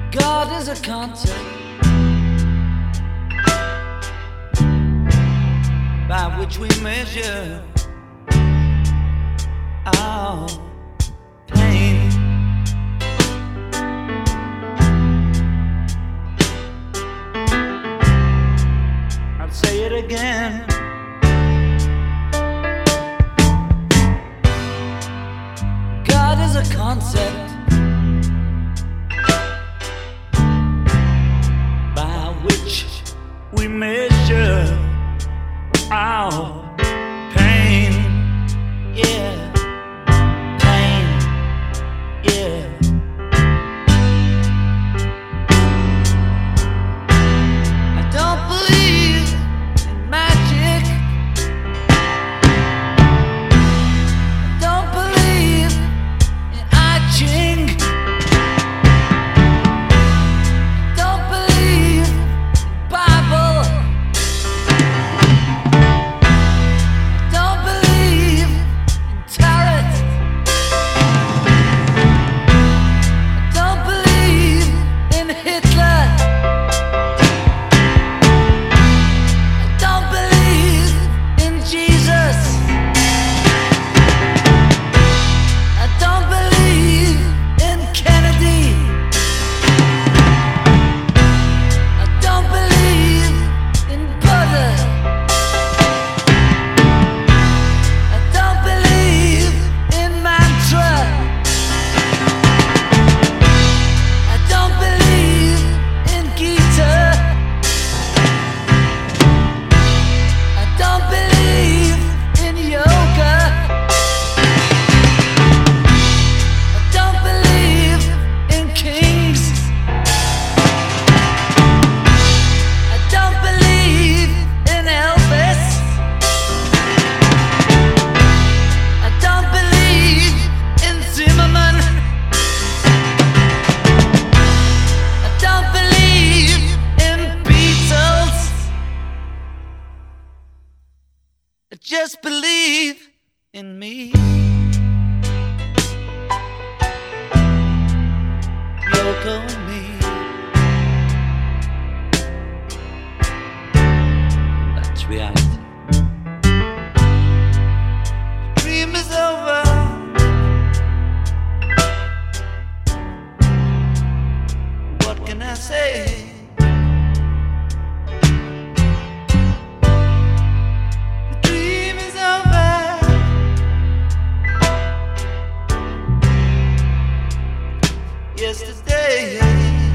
God is a concept by which we measure our pain. I'll say it again. God is a concept by which we measure our pain. Yeah, pain. Yeah. I don't believe in magic. I don't believe in I Ching. I don't believe in Bible. I don't believe in tarot. I don't believe in Hitler. I don't believe in Jesus. I don't believe in Kennedy. I don't believe in Buddha. I don't believe in mantra. I don't believe in Gita. I don't believe in yoga. I don't believe in kings. I don't believe in Elvis. I don't believe in Zimmerman. I don't believe in Beatles. I just believe in me. Yoko and me. That's reality. Dream is over. What can I say? The dream is over. Yesterday